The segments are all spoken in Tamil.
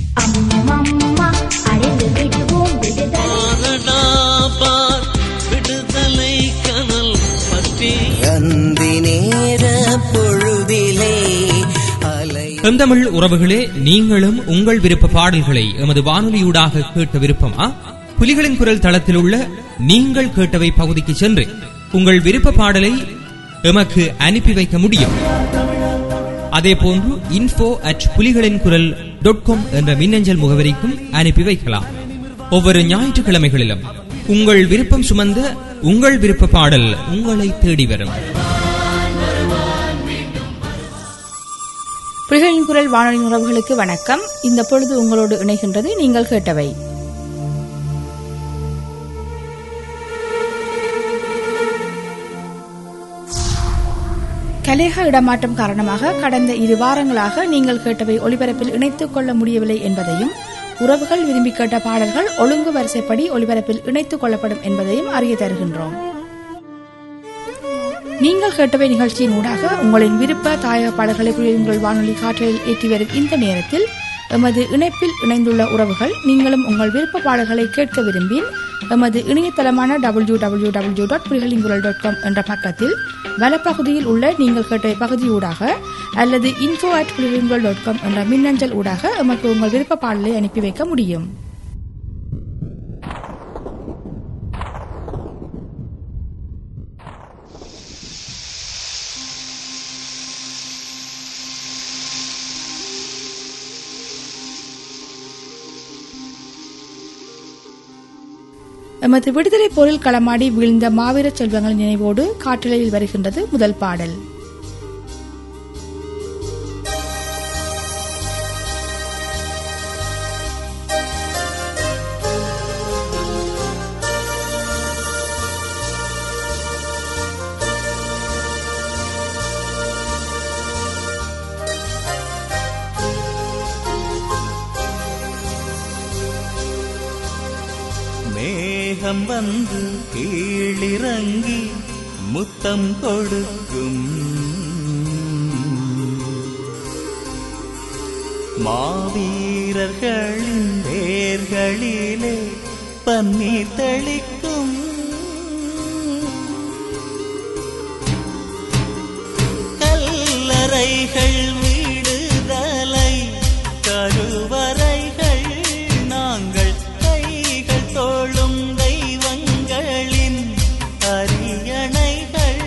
அம்மம்மா அடைந்து விடுவோம் விடுதலை கனல் பற்றி அந்தி நேர பொழுதிலே செந்தமிழ் உறவுகளே, நீங்களும் உங்கள் விருப்ப பாடல்களை எமது வானொலியூடாக கேட்க விருப்பமா? புலிகளின் குரல் தளத்தில் உள்ள நீங்கள் கேட்டவை பகுதிக்கு சென்று உங்கள் விருப்ப பாடலை எமக்கு அனுப்பி வைக்க முடியும். அதேபோன்று info@புலிகளின்குரல்.com என்ற மின்னஞ்சல் முகவரிக்கும் அனுப்பி வைக்கலாம். ஒவ்வொரு ஞாயிற்றுக்கிழமைகளிலும் உங்கள் விருப்பம் சுமந்த உங்கள் விருப்ப பாடல் உங்களை தேடி வரும். புலிகளின் குரல் வானொலி உறவுகளுக்கு வணக்கம். இந்த பொழுது உங்களோடு இணைகின்றது நீங்கள் கேட்டவை. கலேக இடமாற்றம் காரணமாக கடந்த 2 வாரங்களாக நீங்கள் கேட்டவை ஒலிபரப்பில் இணைத்துக் கொள்ள முடியவில்லை என்பதையும், உறவுகள் விரும்பி கேட்ட பாடல்கள் ஒழுங்கு வரிசைப்படி ஒலிபரப்பில் இணைத்துக் கொள்ளப்படும் என்பதையும் அறிய தருகின்றோம். நீங்கள் கேட்டவை நிகழ்ச்சியின் ஊடாக உங்களின் விருப்ப தாயக பாடல்களை புலிகளின் வானொலி காற்றலில் ஏற்றி வரும் இந்த நேரத்தில் எமது இணைப்பில் இணைந்துள்ள உறவுகள் நீங்களும் உங்கள் விருப்ப பாடல்களை கேட்க விரும்பின் எமது இணையதளமான www.புலிகளின்குரல்.com என்ற பக்கத்தில் வலப்பகுதியில் உள்ள நீங்கள் கேட்டவை பகுதியூடாக அல்லது info@புலிகளின்குரல்.com என்ற மின்னஞ்சல் ஊடாக எமக்கு உங்கள் விருப்ப பாடலை அனுப்பி வைக்க முடியும். எமது விடுதலை போரில் களமாடி வீழ்ந்த மாவீர செல்வங்களின் நினைவோடு காற்றலையில் வருகின்றது முதல் பாடல். மேகம் வந்து கீழிறங்கி முத்தம் கொடுக்கும், மாவீரர்களின் வேர்களிலே பன்னீர் தெளிக்கும், கல்லறைகள் விடுதலை கருவறைகள் நாங்கள் தோளும் தெய்வங்களின் அரியணைகள்,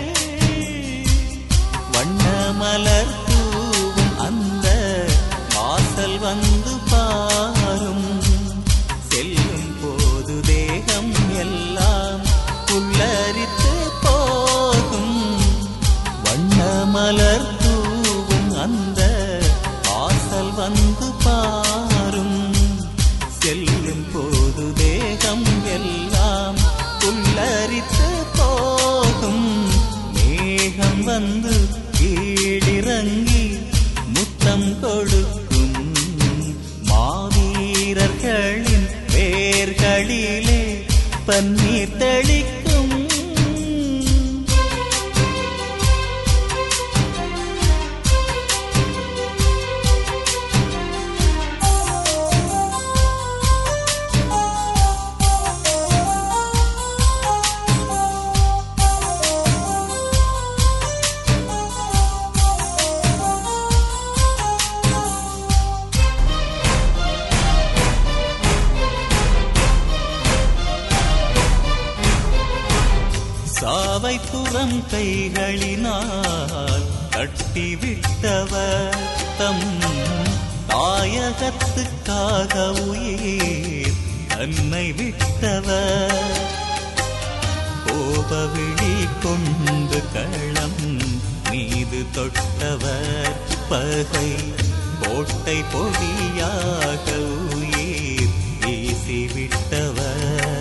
வண்ணமலர் தூவும் அந்த வாசல் வந்து பாரும், செல்லும் போது தேகம் எல்லாம் புல்லரித்து போகும், வண்ணமலர் தூவும் அந்த வாசல் வந்து பாரும், செல்லும் போது தேகம் எல்லாம் புல்லரித்து போகும், மேகம் வந்து கீழிறங்கி முத்தம் கொடுக்கும், மாவீரர்களின் வேர்களிலே பன்னீர் தெளிக்கும். சாவை புறம் கைகளினால் கட்டிவிட்டவர் தம் தாயகத்துக்காக உயிர் தன்னை விட்டவர், கோபவிழி கொண்டு களம் மீது தொட்டவர், பகை கோட்டை பொடியாக உயிர் வீசிவிட்டவர்,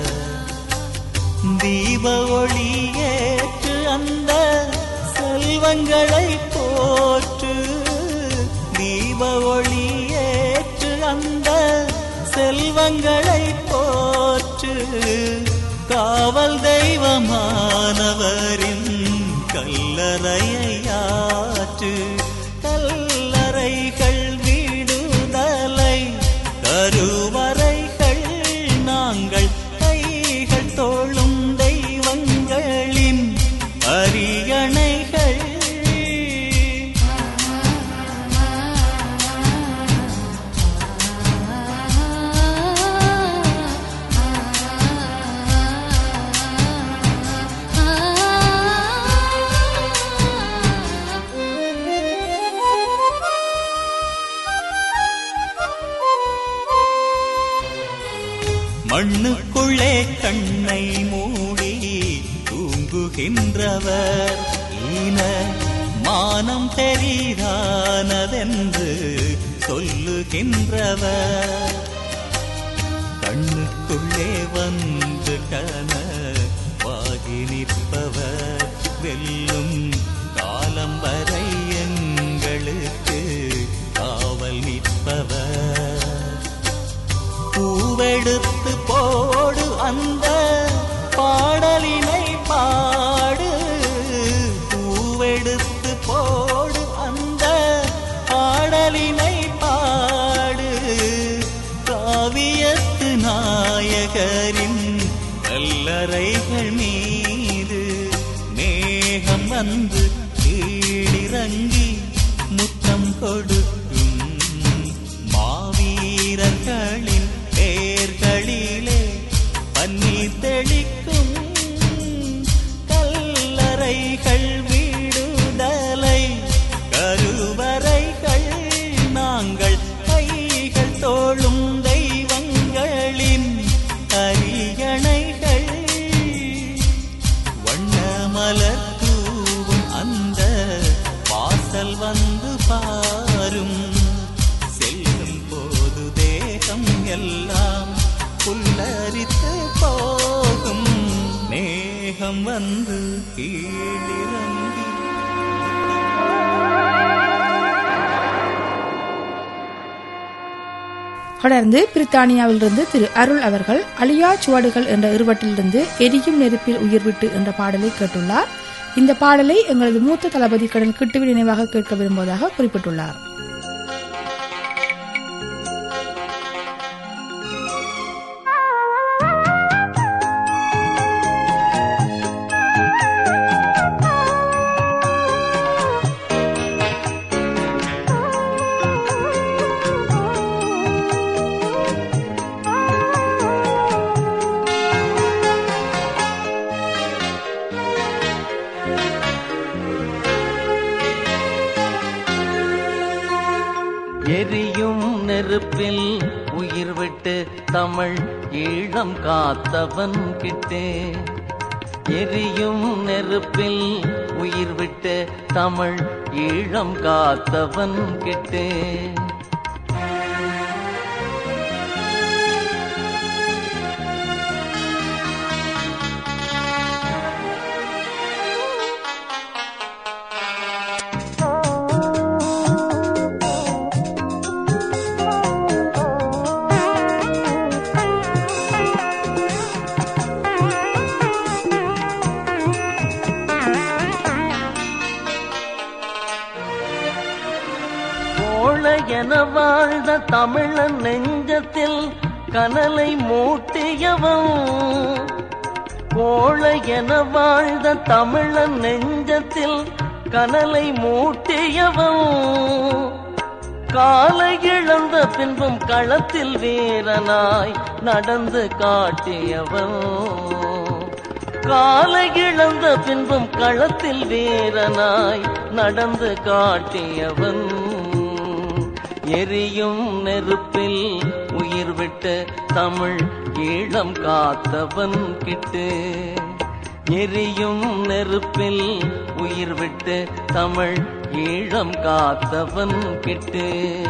தீப ஒளியேற்று அந்த செல்வங்களை போற்று, தீப ஒளியேற்று அந்த செல்வங்களை போற்று, காவல் தெய்வமானவரின் கல்லறையாற்று, கல்லறைகள் விடுதலை மண்ணுக்குள்ளே கண்ணை மூடி தூங்குகின்றவர் ஈன மானம் தெரியானதென்று சொல்லுகின்றவர் கண்ணுக்குள்ளே வந்து கனவாகி நிற்பவர் வெல்லும் காலம் வரை எங்களுக்கு காவல் நிற்பவர் பூவெடுத்து போடு அந்த பாடலினை பாடு பூவெடுத்து போடு அந்த பாடலினை பாடு காவியத்து நாயகரின் கல்லறைகள் மீது மேகம் வந்து கீழிறங்கி முத்தம் கொடுக்கும் மாவீரர்களின் பேர்களிலே பன்னீர் தெளிக்கும் கல்லறைகள் விடுதலை கருவறைகள் நாங்கள் கைகள் தோளும் தெய்வங்களின் அரியணைகள் வண்ணமலர் தூவும் அந்த வாசல் வந்து பாரும் செல்லும் போது தேகம் எல்லாம் புல்லரித்து போகும் மேகம் வந்து கீழிறங்கி தொடர்ந்து பிரித்தானியாவிலிருந்து திரு அருள் அவர்கள் அழியா சுவடுகள் என்ற இருவட்டிலிருந்து எரியும் நெருப்பில் உயிர் விட்டு என்ற பாடலை கேட்டுள்ளார். இந்த பாடலை எங்களது மூத்த தளபதி கடல் கிட்டுவின் நினைவாக கேட்க விரும்புவதாக குறிப்பிட்டுள்ளார். எரியும் நெருப்பில் உயிர் விட்டு தமிழ் ஈழம் காத்தவன் கிட்டே எரியும் நெருப்பில் உயிர் விட்டு தமிழ் ஈழம் காத்தவன் கிட்டே என வாழ்ந்த தமிழன் நெஞ்சத்தில் கனலை மூட்டியவன் கோழை என வாழ்ந்த தமிழன் நெஞ்சத்தில் கனலை மூட்டியவன் காலை இழந்த பின்பும் களத்தில் வீரனாய் நடந்து காட்டியவன் காலை இழந்த பின்பும் களத்தில் வீரனாய் நடந்து காட்டியவன் எரியும் நெருப்பில் உயிர் விட்டு தமிழ் ஈழம் காத்தவன் கிட்டு எரியும் நெருப்பில் உயிர் விட்டு தமிழ் ஈழம் காத்தவன் கிட்டு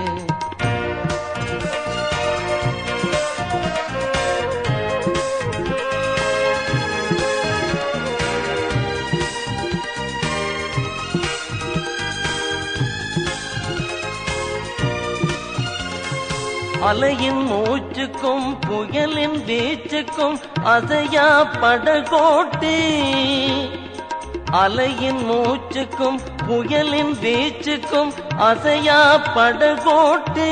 அலையின் மூச்சுக்கும் புயலின் வீச்சுக்கும் அசையா படகோட்டி அலையின் மூச்சுக்கும் புயலின் வீச்சுக்கும் அசையா படகோட்டி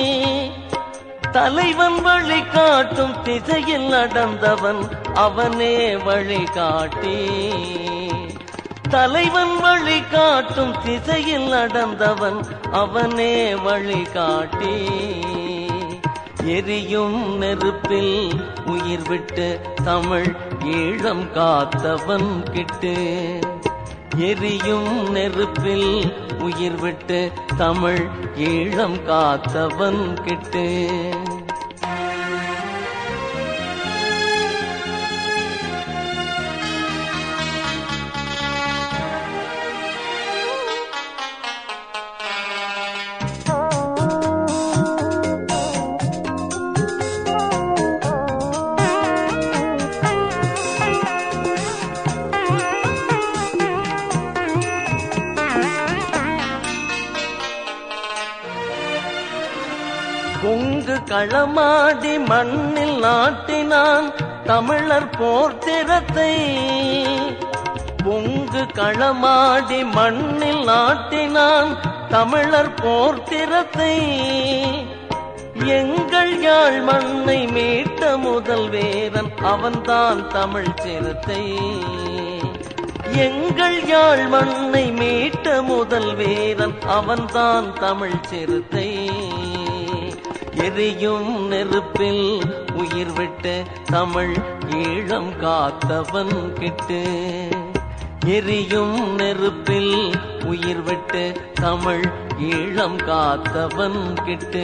தலைவன் வழி காட்டும் திசையில் நடந்தவன் அவனே வழிகாட்டி தலைவன் வழி காட்டும் திசையில் நடந்தவன் அவனே வழிகாட்டி எரியும் நெருப்பில் உயிர் விட்டு தமிழ் ஈழம் காத்தவன் கிட்டு எரியும் நெருப்பில் உயிர் விட்டு தமிழ் ஈழம் காத்தவன் கிட்டு களமாடி மண்ணில் நாட்டினான் தமிழர் போர்த்திரத்தை. பொங்கு களமாடி மண்ணில் நாட்டினான் தமிழர் போர்த்திரத்தை. எங்கள் யாழ் மண்ணை மீட்ட முதல் வீரன் அவன்தான் தமிழ் சிறுத்தை. எங்கள் யாழ் மண்ணை மீட்ட முதல் வீரன் அவன்தான் தமிழ் சிறுத்தை. எரியும் நெருப்பில் உயிர் விட்டு தமிழ் ஈழம் காத்தவன் கிட்டு. எரியும் நெருப்பில் உயிர் விட்டு தமிழ் ஈழம் காத்தவன் கிட்டு.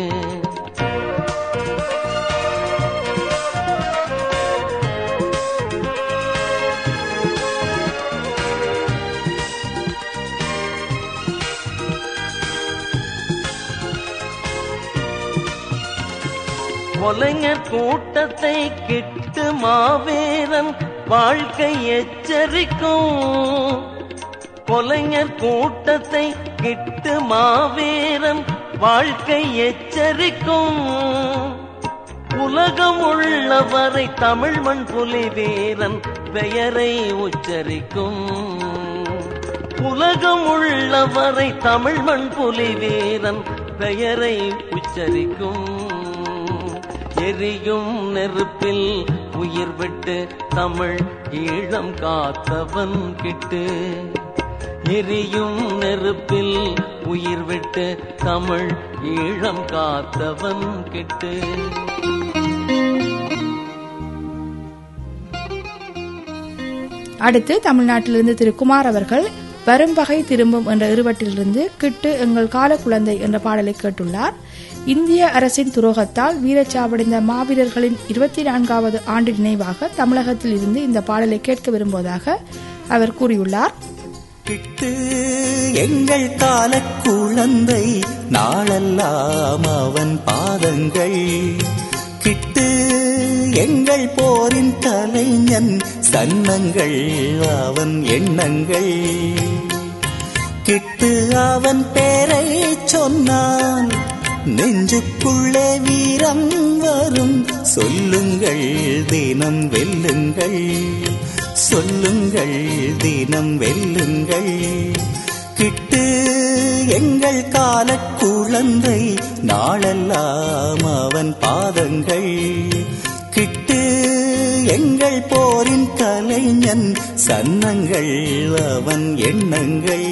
கொலைஞர் கூட்டத்தை கிட்டு மாவீரன் வாழ்க்கை எச்சரிக்கும். கொலைஞர் கூட்டத்தை கிட்டு மாவீரன் வாழ்க்கை எச்சரிக்கும். உலகம் உள்ளவரை தமிழ் மண் புலி வீரன் பெயரை உச்சரிக்கும். உலகம் உள்ளவரை தமிழ் மண் புலி வீரன் பெயரை உச்சரிக்கும். எரியும் நெருப்பில் உயிர் விட்டு தமிழ் ஈழம் காத்தவன் கிட்டு. எரியும் நெருப்பில் உயிர் விட்டு தமிழ் ஈழம் காத்தவன் கிட்டு. அடுத்து தமிழ்நாட்டிலிருந்து திரு குமார் அவர்கள் வரும் பகை திரும்பும் என்ற இருவட்டிலிருந்து கிட்டு எங்கள் கால குழந்தை என்ற பாடலை கேட்டுள்ளார். இந்திய அரசின் துரோகத்தால் வீரச்சாவடைந்த மாவீரர்களின் 24வது ஆண்டு நினைவாக தமிழகத்தில் இருந்து இந்த பாடலை கேட்க விரும்புவதாக அவர் கூறியுள்ளார். கிட்டு எங்கள் கால குழந்தை நாளெல்லாம் அவன் பாதங்கள். கிட்டு எங்கள் போரின் கலைஞன் சன்னங்கள் அவன் எண்ணங்கள். கிட்டு அவன் பேரை சொன்னால் நெஞ்சுக்குள்ளே வீரம் வரும். சொல்லுங்கள் தினம் வெல்லுங்கள், சொல்லுங்கள் தினம் வெல்லுங்கள். கிட்டு எங்கள் கால குழந்தை நாளெல்லாம் அவன் பாதங்கள். கிட்டு எங்கள் போரின் கலைஞன் சன்னங்கள் அவன் எண்ணங்கள்.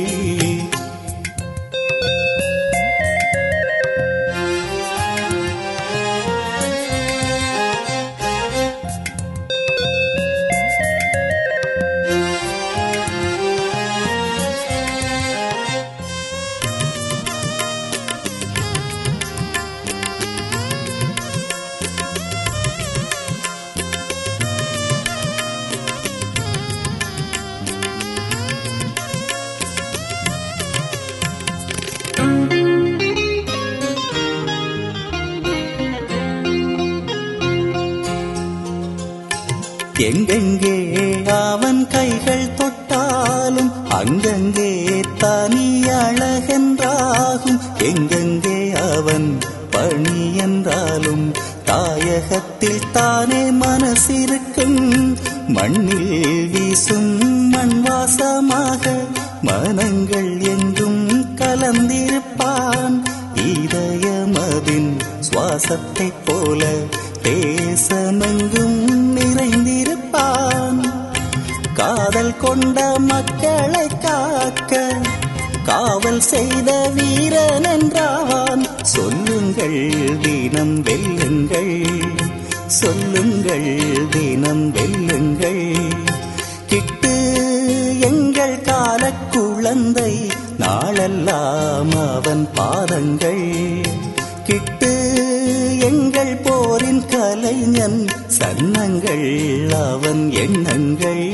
எங்கெங்கே அவன் கைகள் தொட்டாலும் அங்கங்கே தனி அழகென்றாகும். எங்கெங்கே அவன் பணி என்றாலும் தாயகத்தில் தானே மனசிருக்கும். மண்ணில் வீசும் மண் வாசமாக மனங்கள் எங்கும் கலந்திருப்பான். இதயமதின் சுவாசத்தைப் போல தேசமெங்கும் நிறைந்திருப்பான். காதல் கொண்ட மக்களை காக்க காவல் செய்த வீரன் என்றான். சொல்லுங்கள் தினம் வெல்லுங்கள், சொல்லுங்கள் தினம் வெல்லுங்கள். கிட்டு எங்கள் கால குழந்தை நாளெல்லாம் அவன் பாதங்கள். கிட்டு எங்கள் போரின் கலைஞன் சன்னங்கள் அவன் எண்ணங்கள்.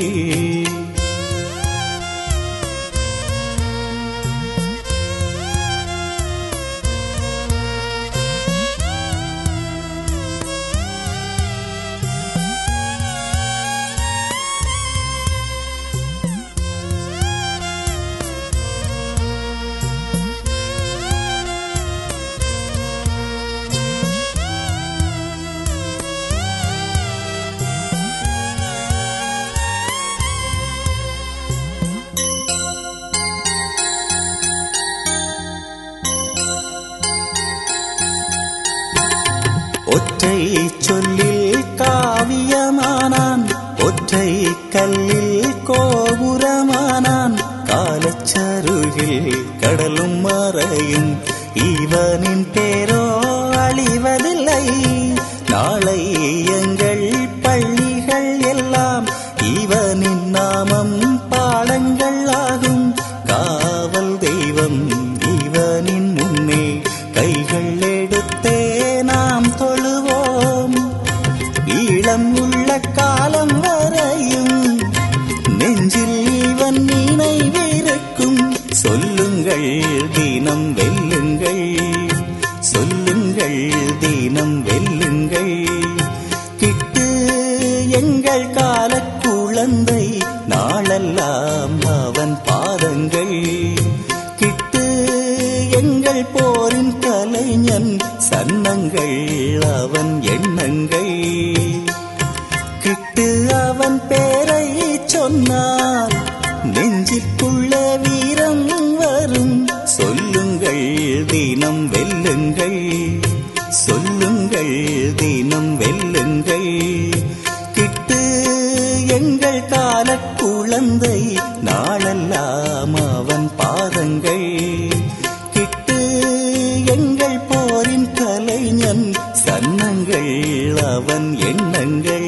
சொல்லில் காவியமானான், ஒற்றை கல்லில் கோபுரமானான். காலச்சருகில் கடலும் மறையும், இவனின் பேரோ அழிவதில்லை. நாளை எங்கள் பள்ளிகள் எல்லாம் இவனின் நாமம் பாடங்கள் ஆகும். காவல் தெய்வம் இவனின் முன்னே கைகள் எடுத்தே நாம் தொழுவோம். ஈழம் உள்ள காலம் வரையும் நெஞ்சில் இவன் நினைவிருக்கும். சொல்லுங்கள் தினம் வெல்லுங்கள், சொல்லுங்கள் தினம் வெல்லுங்கள். கிட்டு எங்கள் கால குழந்தை, நாளெல்லாம் அவன் பாதங்கள். கிட்டு எங்கள் போரின் கலைஞன், சன்னங்கள் அவன் எண்ணங்கள். கிட்டு அவன் பேரை சொன்னால் நெஞ்சிற்குள்ள வீரம் வரும். சொல்லுங்கள் தினம் வெல்லுங்கள், சொல்லுங்கள் தினம் வெல்லுங்கள். கிட்டு எங்கள் கால குழந்தை, நாளெல்லாம் அவன் பாதங்கள். கிட்டு எங்கள் போரின் கலைஞன், சன்னங்கள் அவன் எண்ணங்கள்.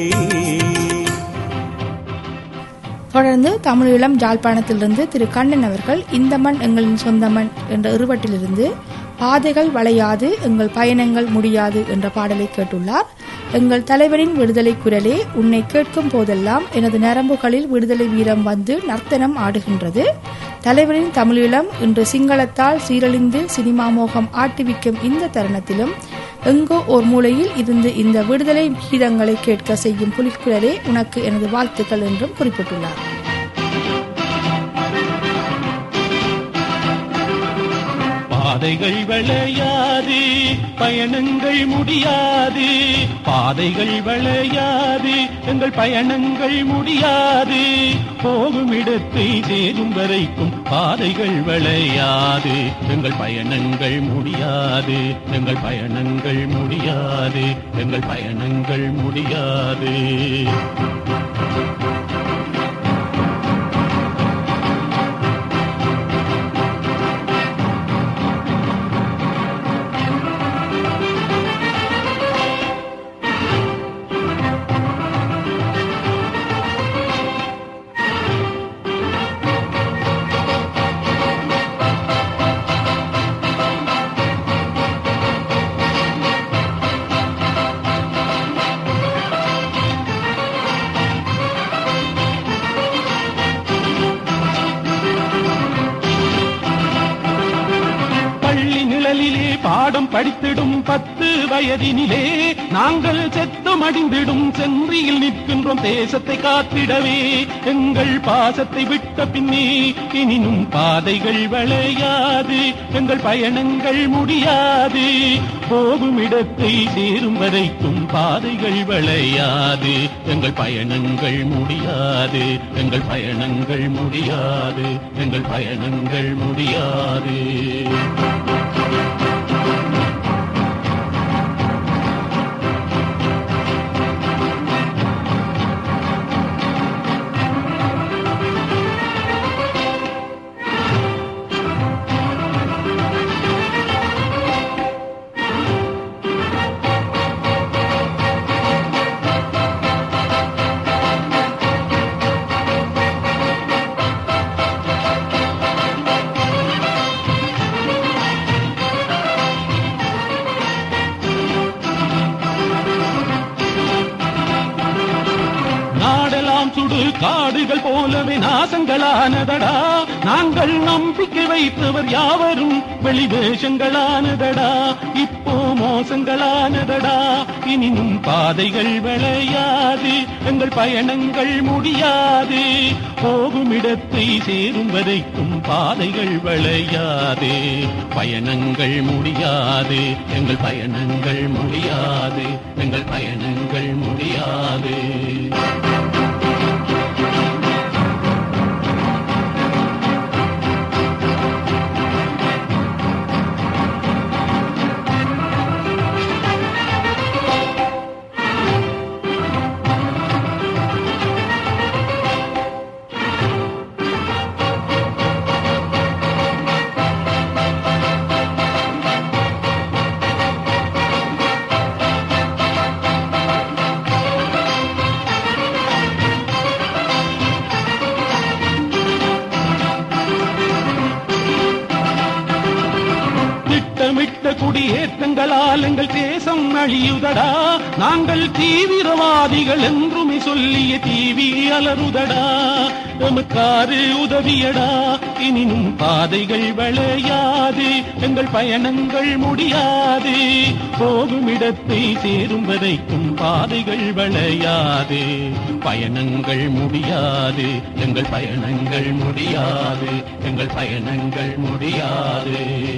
தொடர்ந்து தமிழீழம் யாழ்ப்பாணத்திலிருந்து திரு கண்ணன் அவர்கள் இந்த மண் எங்களின் சொந்த மண் என்ற இருவட்டிலிருந்து பாதைகள் வளையாது எங்கள் பயணங்கள் முடியாது என்ற பாடலை கேட்டுள்ளார். எங்கள் தலைவரின் விடுதலை குரலே, உன்னை கேட்கும் போதெல்லாம் எனது நரம்புகளில் விடுதலை வீரம் வந்து நர்த்தனம் ஆடுகின்றது. தலைவரின் தமிழீழம் இன்று சிங்களத்தால் சீரழிந்து சினிமா மோகம் ஆட்டுவிக்கும் இந்த தருணத்திலும் எங்கோ ஓர் மூலையில் இருந்து இந்த விடுதலை கீதங்களை கேட்க செய்யும் புலிக்குரலே உனக்கு எனது வாழ்த்துக்கள் என்றும் குறிப்பிட்டுள்ளார். பாதைகள் வளையாது பயணங்கள் முடியாது, பாதைகள் வளையாது எங்கள் பயணங்கள் முடியாது. போகும் இடத்தை சேரும் வரைக்கும் பாதைகள் வளையாது எங்கள் பயணங்கள் முடியாது, எங்கள் பயணங்கள் முடியாது, எங்கள் பயணங்கள் முடியாது. பாடம் படித்திடும் 10 வயதினிலே நாங்கள் செத்து மடிந்திடும் சென்றியில் நிற்கின்றோம் தேசத்தை காத்திடவே. எங்கள் பாசத்தை விட்ட பின்னே இனினும் பாதைகள் வளையாது, எங்கள் பயணங்கள் முடியாது. போகும் இடத்தை சேரும் வரைக்கும் பாதைகள் வளையாது, எங்கள் பயணங்கள் முடியாது, எங்கள் பயணங்கள் முடியாது, எங்கள் பயணங்கள் முடியாது. காடுகள் போலவே நாசங்களானதடா, நாங்கள் நம்பிக்கை வைத்தவர் யாவரும் வெளிவேஷங்களானதடா. இப்போ மோசங்களானதடா, இனினும் பாதைகள் வளையாது, எங்கள் பயணங்கள் முடியாது. போகும் இடத்தை சேரும் வரைக்கும் பாதைகள் வளையாது, பயணங்கள் முடியாது, எங்கள் பயணங்கள் முடியாது, எங்கள் பயணங்கள் முடியாது. குடியேற்றங்களால் எங்கள் தேசம் அழியுதடா. நாங்கள் தீவிரவாதிகள் என்றுமே சொல்லிய தீவி அலறுதடா. எமக்காரு உதவியடா, இனினும் பாதைகள் வளையாது, எங்கள் பயணங்கள் முடியாது. போகும் இடத்தை சேரும் வரைக்கும் பாதைகள் வளையாது, பயணங்கள் முடியாது, எங்கள் பயணங்கள் முடியாது, எங்கள் பயணங்கள் முடியாது.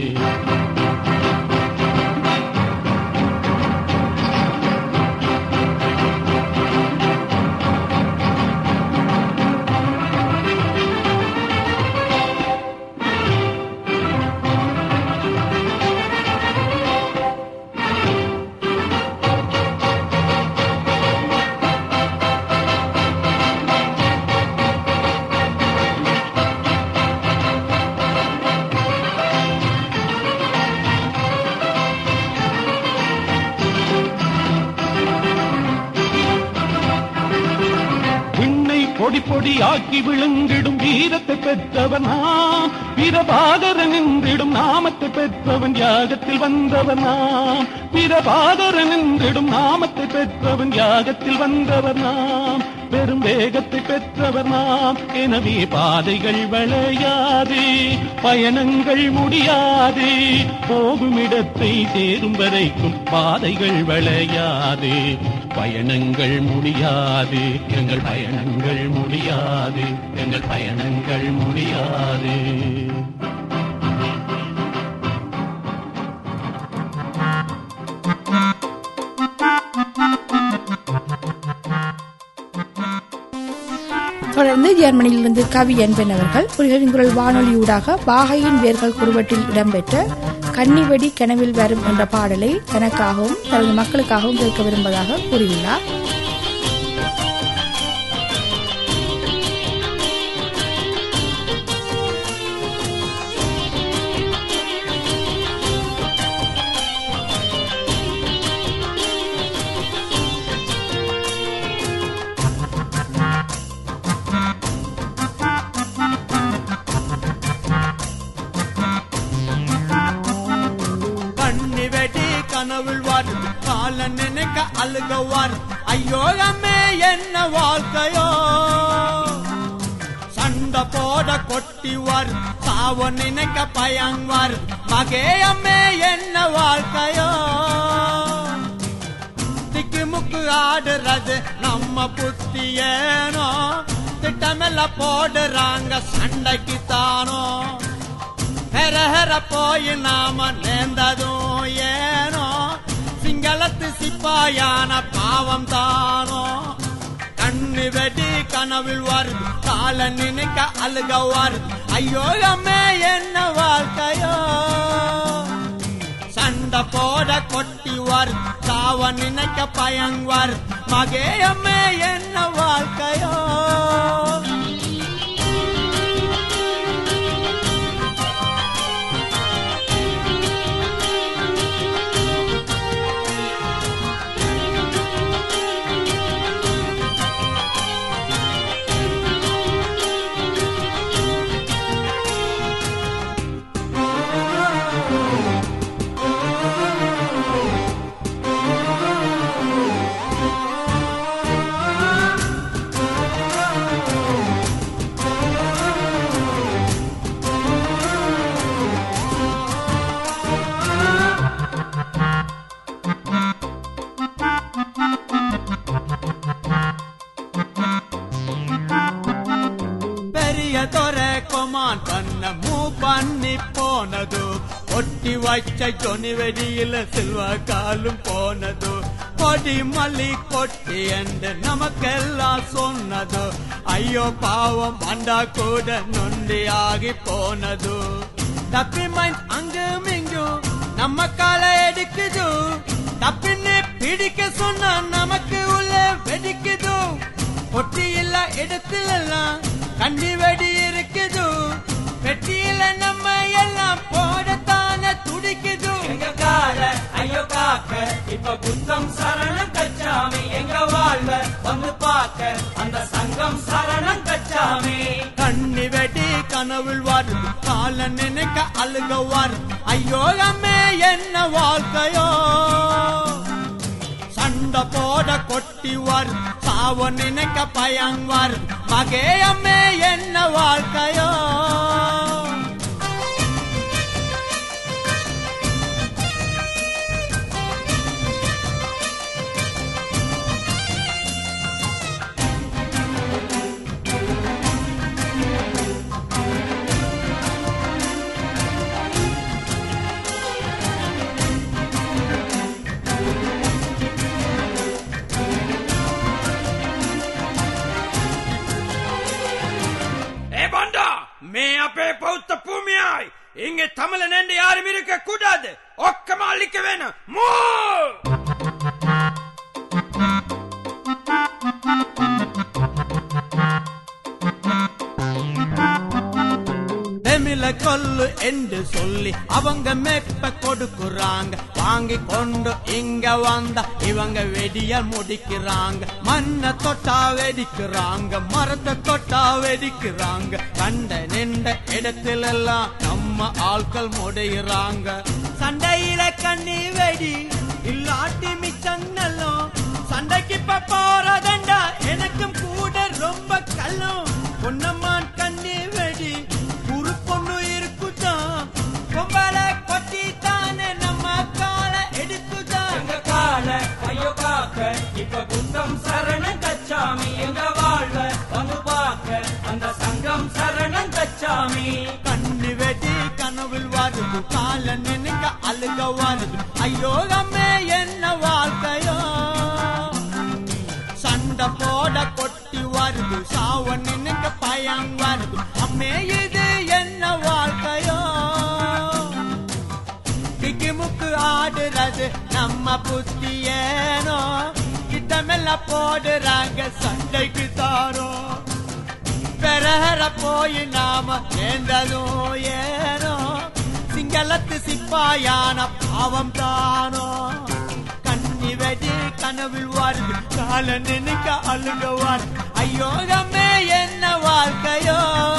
பொடி பொடியாக்கி விழுங்கிடும் வீரத்தை பெற்றவன் நாம், வீரபாதரன் என்றிடும் நாமத்தை பெற்றவன் யாகத்தில் வந்தவன் நாம், வீரபாதரன் என்றிடும் நாமத்தை பெற்றவன் யாகத்தில் வந்தவர் நாம், பெரும் வேகத்தை பெற்றவர் நாம். எனவே பாதைகள் வளையாது, பயணங்கள் முடியாது, போகும் இடத்தை சேரும் வரைக்கும் பாதைகள் வளையாது, பயணங்கள் முடியாது, எங்கள் பயணங்கள் முடியாது, எங்கள் பயணங்கள் முடியாது. தொடர்ந்து ஜெர்மனியிலிருந்து கவி என்பன் அவர்கள் புலிகளின் குரல் வானொலியூடாக பாகையின் வேர்கள் குறுவட்டில் இடம்பெற்ற கன்னிவெடி கனவில் வரும் என்ற பாடலை தனக்காகவும் தனது மக்களுக்காகவும் கேட்க விரும்புவதாக கூறியுள்ளார். நினைக்க அழுகவார், ஐயோ அம்மே என்ன வாழ்க்கையோ, சண்டை போட கொட்டிவார், சாவ நினைக்க பயங்குவார், மகே அம்மே என்ன வாழ்க்கையோ, திக்குமுக்கு ஆடுறது நம்ம புத்தியேனோ, திட்டமெல்லாம் போடுறாங்க சண்டைக்கு தானோ, ஹெர ஹெர போய் நாம நேர்ந்ததும் ஏனோ, சிங்களத்து சிப்பாயான பாவம் தானோ, கண்ணு வெடி கனவில் வருது, கால நினைக்க அழுக வருது, ஐயோ அம்மே என்ன வாழ்க்கையோ, சண்டை போட கொட்டி வருது, சாவ நினைக்க பயங் வருது, மகே அம்மே என்ன வாழ்க்கையோ. ஒட்டி வச்ச ஜொனி வெடியில சில்வா காலும் போனது, கொடி மல்லி கொட்டி என்று நமக்கெல்லாம் சொன்னது, ஐயோ பாவம் அண்டா கூட நொண்டி ஆகி போனது, தப்பி மைண்ட் அங்கும் இங்கும் நம்ம காலை எடுக்குது, தப்பின்னு பிடிக்க சொன்னா நமக்கு உள்ள வெடிக்குது, பொட்டி இல்ல இடத்திலெல்லாம் கண்டி வெடி இருக்குது, வெட்டியில நம்ம எல்லாம் போடத்தான துடிக்குது, எங்க கால ஐயோ காக்க இப்ப குத்தம் சரணம் கச்சாமி, எங்க வாழ்வ வந்து பார்க்க அந்த சங்கம் சரணம் கச்சாமி, கண்ணி வெடி கனவில் வருது கால நினைக்க அழுக வருது ஐயோ அம்மே என்ன வாழ்க்கையோ சண்டை போட கொட்டி வருது சாவ நினைக்க பயம் வருது மகே அம்மே என்ன வாழ்க்கையோ மே அப்பே பௌத்த பூமியாய் இங்கே தமிழன் என்று யாரும் இருக்க கூடாது ஒக்கமா அழிக்க வேணும் கொல்லு என்று சொல்லி அவங்க மெப்ப கொடுக்குறாங்க வாங்கி கொண்டு இங்க வந்தா இவங்க வெடிய முடிக்கிறாங்க மண்ணை தொட்டா வெடிக்கிறாங்க மரத்தை தொட்டா வெடிக்கிறாங்க கண்ட நின்ற இடத்துல எல்லாம் நம்ம ஆட்கள் முடையிறாங்க சண்டையில கண்ணி வெடி இல்லாட்டி மிச்சங்களும் சண்டைக்கு போறதண்டா எனக்கும் கூட ரொம்ப கல்லும் பொன்னம்மான் கண்ணி வெடி பொண்ணு இருக்குதான் பொம்பளை கொட்டி தானே நம்ம கால எடுத்துதான் எங்க கால ஐயோ காக்க இப்ப குந்தம் சரணம் கச்சாமி எங்க வாழ்வ வந்து பார்க்க அந்த சங்கம் சரணம் கச்சாமி கண்ணி வெடி கனவில் வருது கால நினைக்க அழுக வருது ஐயோ அம்மே என்ன வாழ்க்கையோ சண்டை போட கொட்டி வருது சாவ நினைக்க பயம் வருது அம்மே இது என்ன வாழ்க்கையோ கிக்கிமுக்கு ஆடுறது நம்ம புத்தி ஏனோ கிட்டமெல்லாம் போடுறாங்க சண்டைக்கு தாரோ பெறற போய் நாம சேர்ந்ததும் ஏனோ சிங்களத்து சிப்பாயான பாவம் தானோ கண்ணி வெடி கனவில் வருது கால நினைக்க அழுக வருது ஐயோ அம்மே என்ன வாழ்க்கையோ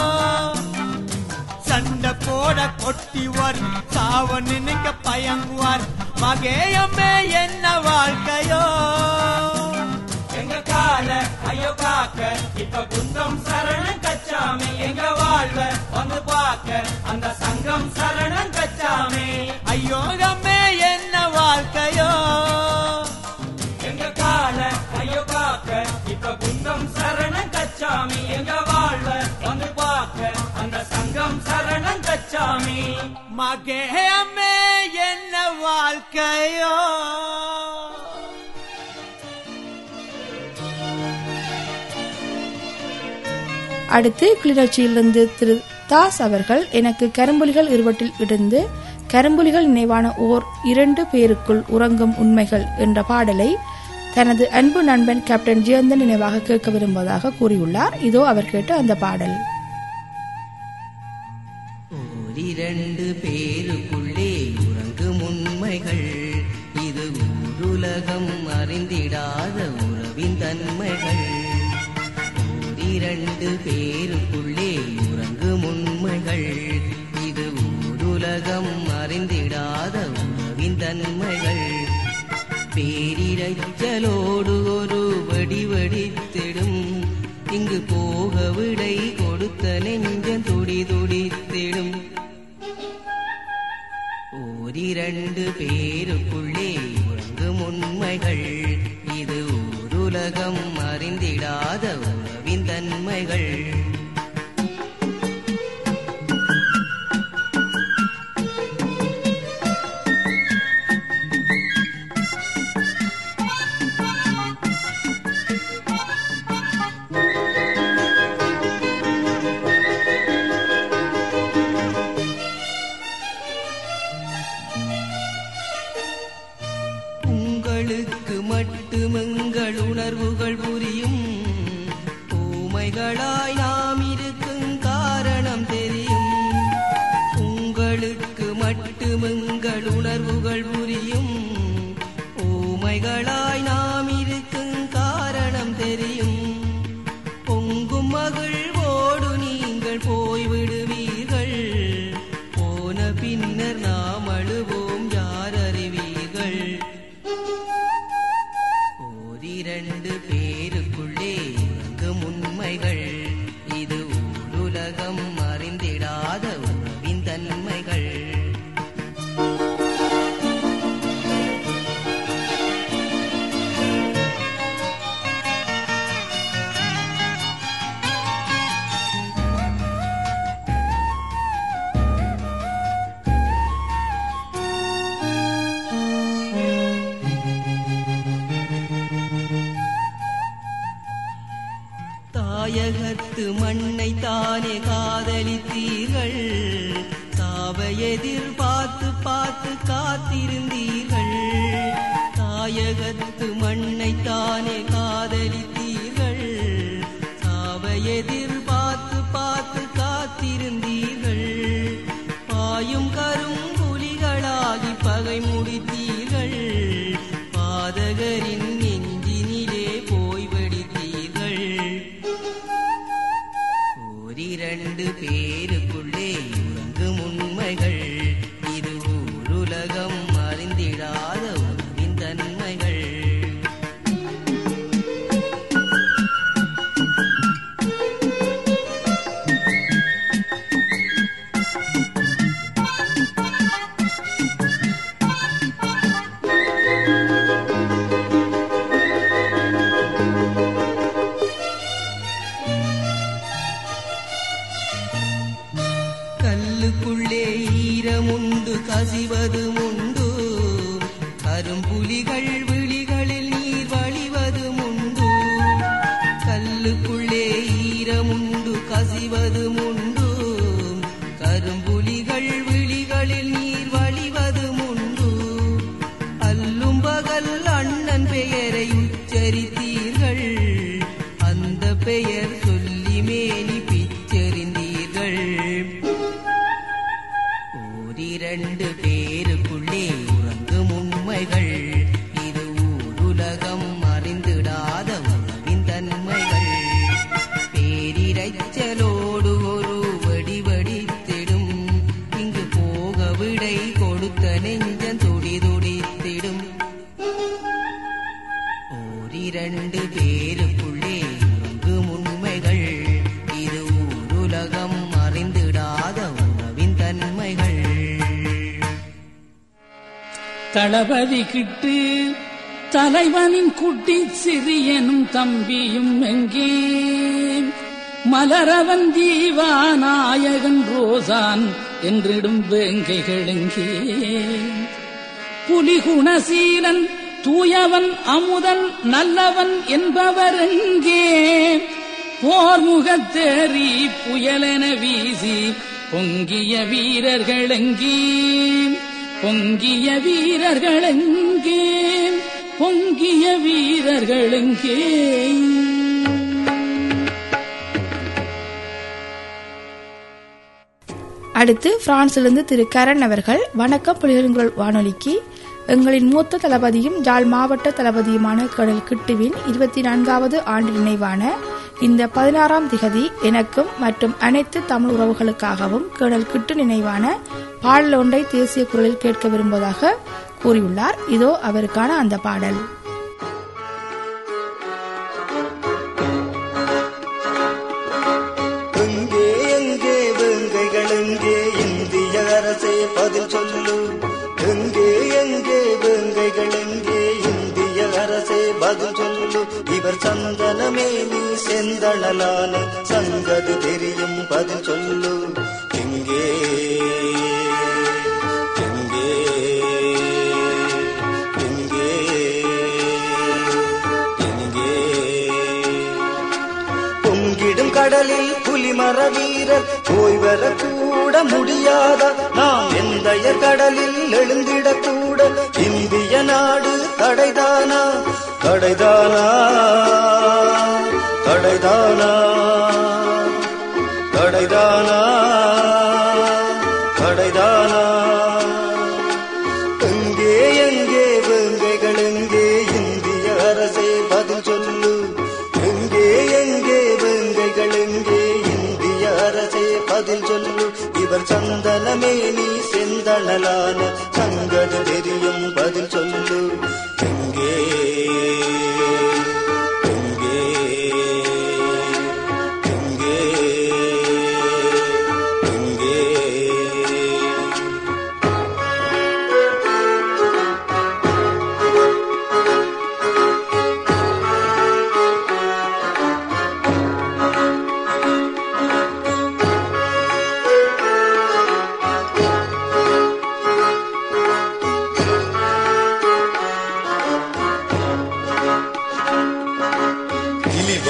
சண்டை போட கொட்டி வரும் சாவ நினைக்க பயங்குவார் மகேயம்மே என்ன வாழ்க்கையோ எங்க கால ஐயோ காக்க இப்ப குந்தம் சரணம் கச்சாமி எங்க வாழ்வ வந்து பார்க்க அந்த சங்கம் சரணம் கச்சாமி ஐயோ அம்மே என்ன வாழ்க்கையோ எங்க கால ஐயோ காக்க இப்ப குந்தம் சரணம் கச்சாமி எங்க வாழ்வ வந்து பார்க்க அந்த சங்கம் சரணம் கச்சாமி மகே அம்மே என்ன வாழ்க்கையோ அடுத்து கிளிநொச்சியிலிருந்து திரு தாஸ் அவர்கள் எனக்கு கரும்புலிகள் இருவட்டில் இருந்து கரும்புலிகள் நினைவான ஓர் 2 பேருக்குள் உறங்கும் உண்மைகள் என்ற பாடலை தனது அன்பு நண்பன் கேப்டன் ஜெயந்தன் நினைவாக கேட்க விரும்புவதாக கூறியுள்ளார். இதோ அவர் கேட்ட அந்த பாடல். 2 பேருக்குள்ளே உறங்கும் உண்மைகள் இது ஊருலகம் அறிந்திடாத உறவின் தன்மைகள். 2 பேருக்குள்ளே உறங்கும் உண்மைகள் இது ஊருலகம் அறிந்திடாத உறவின் தன்மைகள். பேரிரைச்சலோடு ஒரு வெடிவெடித்திடும் இங்கு போக விடை கொடுத்த நெஞ்சம் துடி துடித்திடும். 2 பேருக்குள்ளே உறங்கும் உண்மைகள் இது ஊருலகம் அறிந்திடாத உறவின் தன்மைகள். உங்களுக்கு மட்டுமெங்கள் உணர்வுகள் புரியும் ஊமைகளாய் நாம் இருக்கும் காரணம் தெரியும். உங்களுக்கு மட்டுமெங்கள் உணர்வுகள் புரியும் ஊமைகளாய் நாம் இருக்கும் காரணம் தெரியும். பொங்கும் மகிழ்வோடு நீங்கள் போய்விடுவீர்கள் ஓரிரண்டு பேருக்குள்ளே உறங்கும் உண்மைகள், இது ஊருலகம் அறிந்திடாத உறவின் தன்மைகள். தாயகத்து மண்ணை தானே காதலித்தீர்கள், சாவை எதிர்பார்த்து பார்த்து காத்திருந்தீர்கள். தாயகத்து மண்ணை தானே காதலித்தீர்கள், சாவை எதிர்பார்த்து பார்த்து காத்திருந்தீர்கள். பாயும் கரும்புலிகளாகி பகை முடித்தீர்கள், பாதகரின் நெஞ்சினிலே போய் வெடித்தீர்கள். ஓரிரண்டு பேருக்குள்ளே உறங்கும் உண்மைகள், இது ஊருலகம் அறிந்திடாத உறவின் தன்மைகள். கல்லுக்குள்ளே ஈரமுண்டு கசிவதுமுண்டு, கரும்புலிகள் விழிகளில் நீர் வழிவதுமுண்டு. கல்லுக்குள்ளே ஈரமுண்டு கசிவதுமுண்டு, கரும்புலிகள் விழிகளில் நீர் வழிவதுமுண்டு. அல்லும் பகல் அண்ணன் பெயரை உச்சரித்தீர்கள், அந்த பெயர் சொல்லி மேனி பிச்செறிந்தீர்கள். ஓரிரண்டு பேருக்குள்ளே உறங்கும் உண்மைகள், இது ஊருலகம் அறிந்திடாத உறவின் தன்மைகள். பேரிரைச்சலோடு ஒரு வடி வடித்திடும், இங்கு போக விடை கொடுத்த நெஞ்சம் துடி துடித்திடும். ஓரிரண்டு பேருக்குள்ளே உறங்கும் உண்மைகள், இது ஊருலகம் அறிந்திடாத உறவின் தன்மைகள். தளபதி கிட்டு தலைவனின் குட்டி சிறியனும் தம்பியும் எங்கே, மலரவன் ஜீவாநாயகன் ரோசான் என்றிடும் வேங்கைகள் எங்கே, புலிகுணசீலன் தூயவன் அமுதன் நல்லவன் என்பவர் எங்கே, போர்முகத்தேறி புயலென வீசி பொங்கிய வீரர்கள் எங்கே, பொங்கிய வீரர்கள் எங்கே, பொங்கிய வீரர்கள் எங்கே. அடுத்து பிரான்சிலிருந்து திரு கரண் அவர்கள், வணக்கம் புலிகளின் வானொலிக்கு. எங்களின் மூத்த தளபதியும் ஜாழ் மாவட்ட தளபதியுமான கடல் கிட்டுவின் 24வது ஆண்டு நினைவான இந்த 16ஆம் திகதி எனக்கும் மற்றும் அனைத்து தமிழ் உறவுகளுக்காகவும் கடல் கிட்டு நினைவான பாடல் ஒன்றை தேசிய குரலில் கேட்க விரும்புவதாக கூறியுள்ளார். இதோ அவருக்கான அந்த பாடல். எங்கே எங்கே வேங்கைகள் எங்கே, இந்திய அரசே பதில் சொல்லு. எங்கே எங்கே வேங்கைகள் எங்கே, இந்திய அரசே பதில் சொல்லு. இவர் சந்தனமே நீ செந்தணலான சங்கது தெரியும் பதில் சொல்லு. எங்கே எங்கே எங்கே எங்கே பொங்கிடும் கடலில் புலிமர வீரர் போய் வர கூட முடியாத நாம் எந்தைய கடலில் எழுந்திடக்கூட இந்திய நாடு தடைதானா தடைதானா தடைதானா தடைதானா தடைதானா. எங்கே எங்கே வேங்கைகள் எங்கே, இந்திய அரசே பதில் சொல்லு. எங்கே எங்கே வேங்கைகள் எங்கே, இந்திய அரசே பதில் சொல்லு. இவர் சந்தனமே நீ செந்தணலான சங்கது தெரியும் பதில் சொல்லு. எங்கே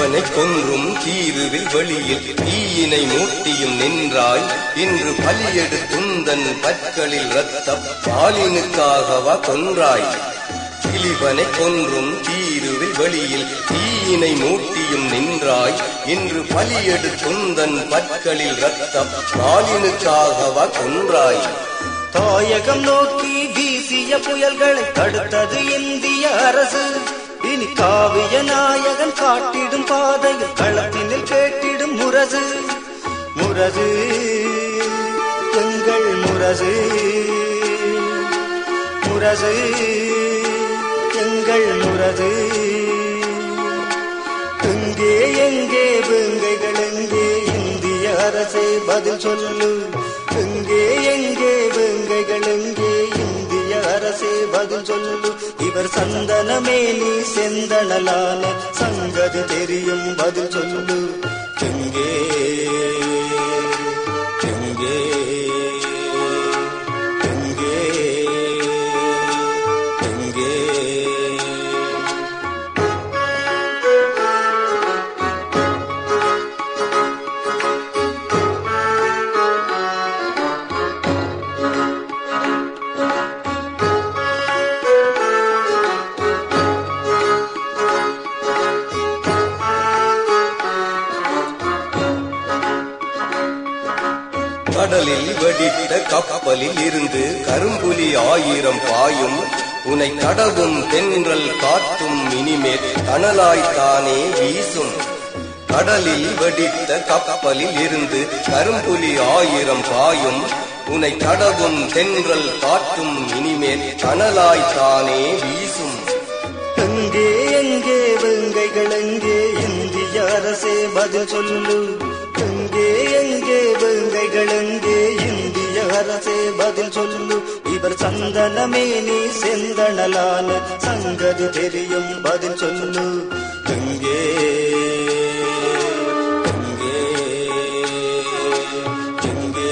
திலீபனை கொன்றும் தீருவில் வெளியில் தீயினை மூட்டியும் நின்றாய். இன்று பலியெடுத்துந்தன் பற்களில் இரத்தம் பாலினுக்காகவா கொன்றாய். திலீபனை கொன்றும் தீருவில் வெளியில் தீயினை மூட்டியும் நின்றாய். இன்று பலியெடுத்துந்தன் பற்களில் இரத்தம் பாலினுக்காகவா கொன்றாய். தாயகம் நோக்கி வீசிய புயல்களை தடுத்தது இந்திய அரசு. இனி காவிய நாயகன் காட்டிடும் பாதையில் களத்தினில் கேட்டிடும் முரசு. முரசு எங்கள் முரசு, முரசு எங்கள் முரசு. எங்கே எங்கே வேங்கைகள் எங்கே இந்திய அரசே பதில் சொல்லு. எங்கே எங்கே வேங்கைகள் எங்கே இந்திய அரசே பதில் சொல்லு. இவர் சந்தனமேனி செந்தனலான சங்கதி தெரியும் பதில் சொல்லு. எங்கே எங்கே எங்கே எங்கே கடலில் வெடித்த கப்பலில் இருந்து கரும்புலி 1000 பாயும். உனை கடவும் தென்றல் காற்றும் இனிமேல் தணலாய்த்தானே வீசும். கடலில் வெடித்த கப்பலில் இருந்து கரும்புலி 1000 பாயும். உனை கடவும் தென்றல் காற்றும் இனிமேல் தணலாய்த்தானே வீசும். எங்கே எங்கே வேங்கைகள் எங்கே இந்திய அரசே பதில் சொல்லு. எங்கே எங்கே வேங்கைகள் எங்கே இந்திய அரசே பதில் சொல்லு. இவர் சந்தனமேனி செந்தனலான சங்கதி தெரியும் பதில் சொல்லு. எங்கே எங்கே எங்கே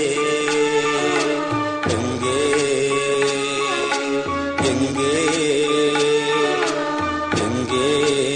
எங்கே எங்கே எங்கே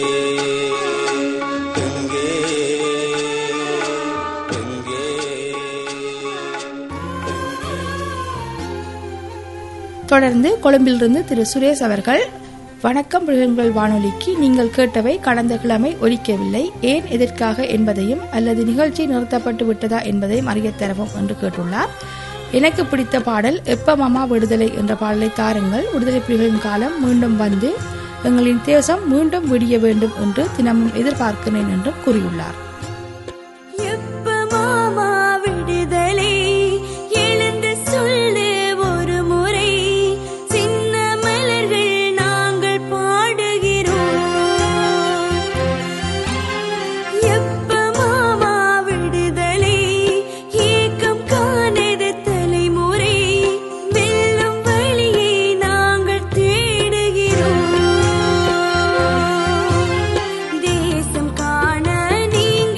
தொடர்ந்து கொழும்பிலிருந்து திரு சுரேஷ் அவர்கள், வணக்கம் புலிகள் வானொலிக்கு நீங்கள் கேட்டவை கடந்த கிழமை ஒலிக்கவில்லை, ஏன் எதற்காக என்பதையும் அல்லது நிகழ்ச்சி நிறுத்தப்பட்டு விட்டதா என்பதையும் அறிய தரவும் என்று கேட்டுள்ளார். எனக்கு பிடித்த பாடல் எப்ப மாமா விடுதலை என்ற பாடலை தாருங்கள். விடுதலை புலிகளின் காலம் மீண்டும் வந்து எங்களின் தேசம் மீண்டும் விடிய வேண்டும் என்று தினமும் எதிர்பார்க்கிறேன் என்றும் கூறியுள்ளார். தேசம் காண நீ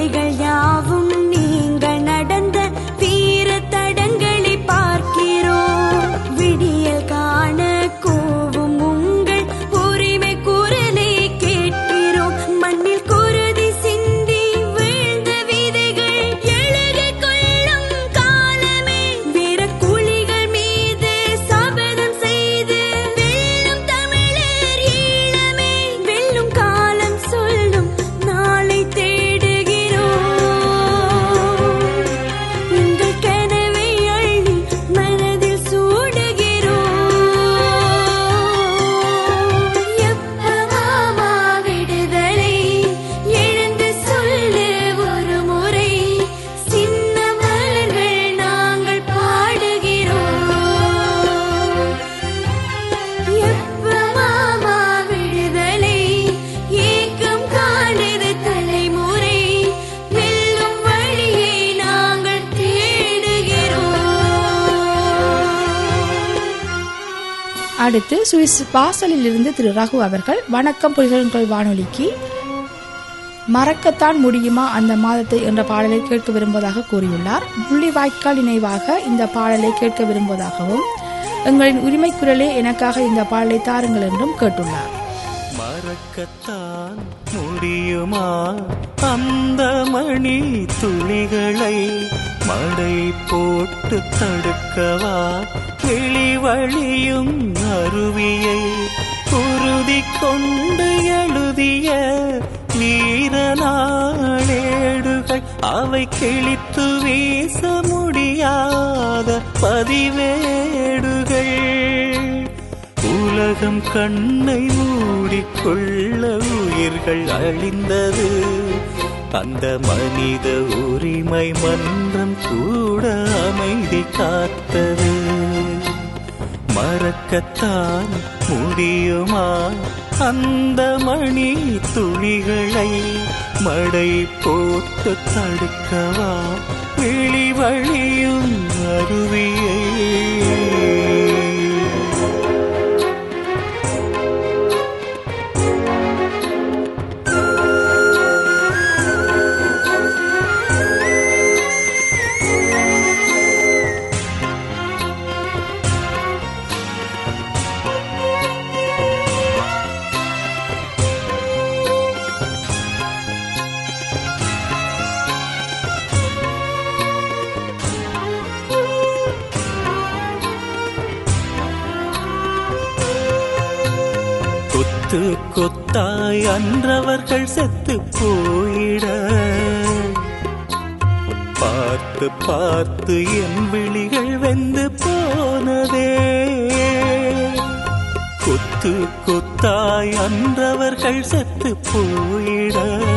வழிகள் யாவும் நீங்கள் நடந்த வீர தடங்களை பார்க்கிறோம். விடியல் காண கூவும் உங்கள் உரிமை குரலை கேட்கிறோம். மண்ணில் குருதி சிந்தி வீழ்ந்த விதைகள் எழுதிக் கொள்ளும் காலமே. வீர குழிகள் மீது சபதம் செய்து வெல்லும் தமிழர் ஈழமே. வெல்லும் காலம் சொல்லும் நாளை தேடுகிறோம். உங்கள் கனவை அள்ளி மனதில் சூடுகிறோம். எப்பமாமா விடுதலை எழுந்து சொல்லு ஒரு முறை. சின்ன மலர்கள் நாங்கள் பாடுகிறோம். எப்பமாமா விடுதலை ஏக்கம் காணுது தலைமுறை. வெல்லும் வழியை நாங்கள் தேடுகிறோம். அடுத்து சுவிஸ் பாசலில் இருந்து திரு ரகு அவர்கள், வணக்கம் புலிகள் வானொலிக்கு மறக்கத்தான் முடியுமா அந்த மாதத்தை என்ற பாடலை கேட்க விரும்புவதாக கூறியுள்ளார். முள்ளிவாய்க்கால் நினைவாக இந்த பாடலை கேட்க விரும்புவதாகவும், எங்களின் உரிமை குரலே எனக்காக இந்த பாடலை தாருங்கள் என்றும் கேட்டுள்ளார். மறக்கத்தான் முடியுமா அந்த மணி துளிகளை, மடை போட்டு தடுக்கவா வெளிவழியும் அருவியை, உறுதி கொண்டு எழுதிய வீரநாளேடுகள், அவை கிழித்து வீச முடியாத பதிவேடுகள். உலகம் கண்ணை மூடிக்கொள்ள உயிர்கள் அழிந்தது, அந்த மனித உரிமை மன்றம் கூட அமைதி காத்தது. மறக்கத்தான் முடியுமா அந்த மணி துளிகளை, மடை போட்டு தடுக்கவா வெளிவழியும் அருவியை. கொத்து கொத்தாய் அன்றவர்கள் செத்து போயிட, பார்த்து பார்த்து என் விழிகள் வெந்து போனதே. கொத்து கொத்தாய் அன்றவர்கள் செத்து போயிட,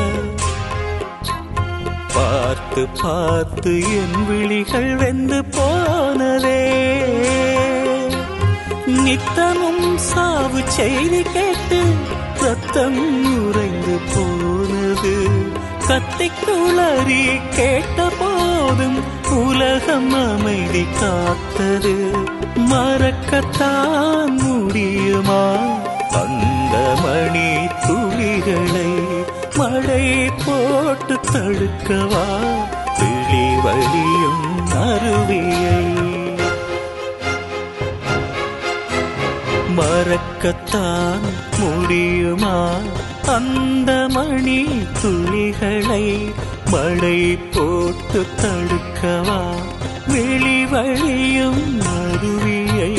பார்த்து பார்த்து என் விழிகள் வெந்து போனதே. நித்தமும் சாவு செய்தி கேட்டு ரத்தம் உறைந்து போனது. கத்தி குளறி கேட்ட போதும் உலகம் அமைதி காத்தது. மறக்கத்தான் முடியுமா அந்த மணி துளிகளை, மழை போட்டு தடுக்கவா விழி வழியும் அருவியை. மறக்கத்தான் முடியுமா அந்த மணி துளிகளை, மழை போட்டு தடுக்கவா வெளி வழியும் அருவியை.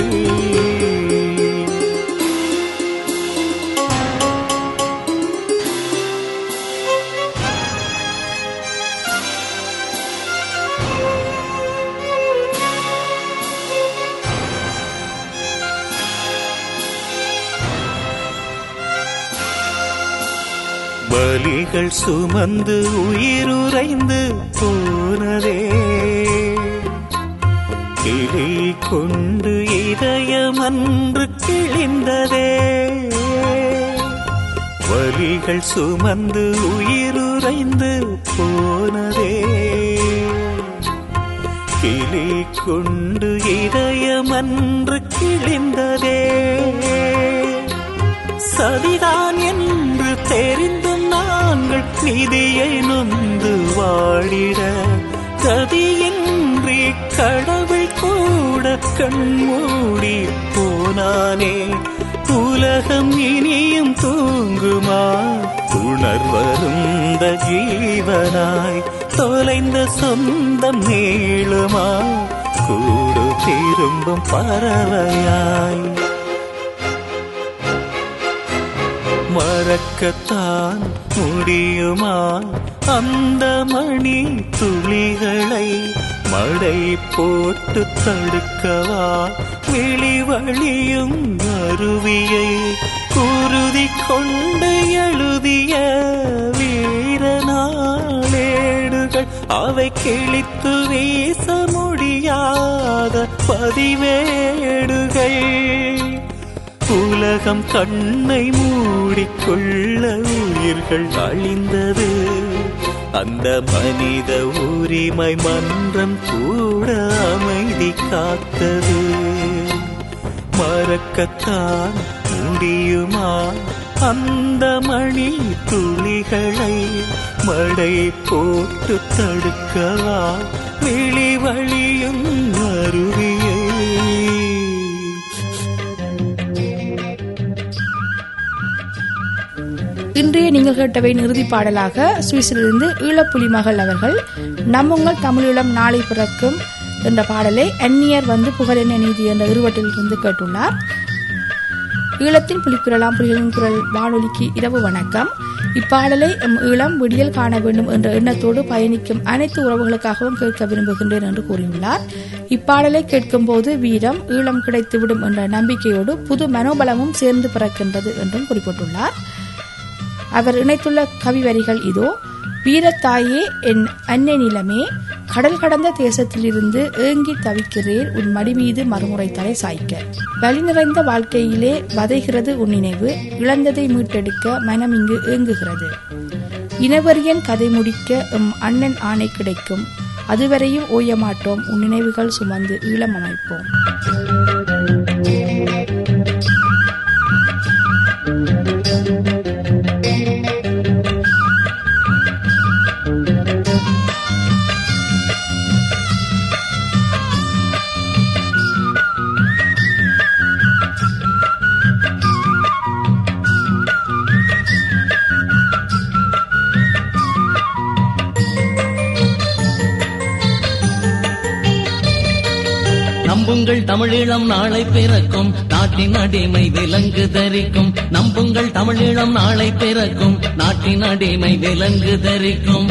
பலிகள் சுமந்து உயிருரைந்து போனதே, கிளி கொண்டு இதயமன்று கிழிந்ததே. வலிகள் சுமந்து உயிருரைந்து போனதே, கிளி கொண்டு இதயமன்று கிழிந்ததே. சதிதான் என்று தெரிந்தும் நான் தங்கள் நிதியை நொந்து வாடிட கதியின்றி கடவுள் கூட கண்மூடி போனானே. உலகம் இனியும் தூங்குமா? உணர்வருந்த ஜீவனாய் தொலைந்த சொந்தம் நீளுமா? கூடு திரும்பும் பறவையாய் மறக்கத்தான் முடியுமா அந்த மணி துளிகளை? மழை போட்டு தடுக்கவா வெளிவழியும் அருவியை? குருதி கொண்டு எழுதிய வீரநாளேடுகள் அவை கிழித்து வீச முடியாத பதிவேடுகள். உலகம் கண்ணை மூடிக்கொள்ள உயிர்கள் அழிந்தது. அந்த மனித உரிமை மன்றம் கூட அமைதி காத்தது. மறக்கத்தான் முடியுமா அந்த மணி துளிகளை? மழை போட்டு தடுக்கவா வெளிவழியும் அருவியை? இன்றைய நீங்கள் கேட்டவை இறுதி பாடலாக சுவிஸிலிருந்து ஈழப்புலிமகள் அவர்கள் நம்முங்கள் தமிழீழம் நாளை பிறக்கும் என்ற பாடலை அந்நியர் வந்து புகழென்ன நீதி என்ற இருவட்டிலிருந்து கேட்டுள்ளார். ஈழத்தின் புலிக்குரலாம் புலிகளின் குரல் வானொலிக்கு இரவு வணக்கம். இப்பாடலை ஈழம் விடியல் காண வேண்டும் என்ற எண்ணத்தோடு பயணிக்கும் அனைத்து உறவுகளுக்காகவும் கேட்க விரும்புகின்றேன் என்று கூறியுள்ளார். இப்பாடலை கேட்கும் போது வீரம் ஈழம் கிடைத்துவிடும் என்ற நம்பிக்கையோடு புது மனோபலமும் சேர்ந்து பிறக்கின்றது என்றும் குறிப்பிட்டுள்ளார். அவர் இணைத்துள்ள கவி வரிகள் இதோ. வீரத்தாயே என் அன்னை நிலமே, கடல் கடந்த தேசத்திலிருந்து ஏங்கி தவிக்கிறேன் உன் மடி மீது மறுமுறை தலை சாய்க்க. வலி நிறைந்த வாழ்க்கையிலே வதைகிறது உன் நினைவு, இழந்ததை மீட்டெடுக்க மனம் இங்கு ஏங்குகிறது. இனவரியன் கதை முடிக்க எம் அண்ணன் ஆணை கிடைக்கும், அதுவரையும் ஓய மாட்டோம் உன் நினைவுகள் சுமந்து ஈழம் அமைப்போம். நம்புங்கள் தமிழீழம் நாளை பிறக்கும், நாட்டின் அடிமை விலங்கு தரிக்கும். நம்புங்கள் தமிழீழம் நாளை பிறக்கும், நாட்டின் அடிமை விலங்கு தரிக்கும்.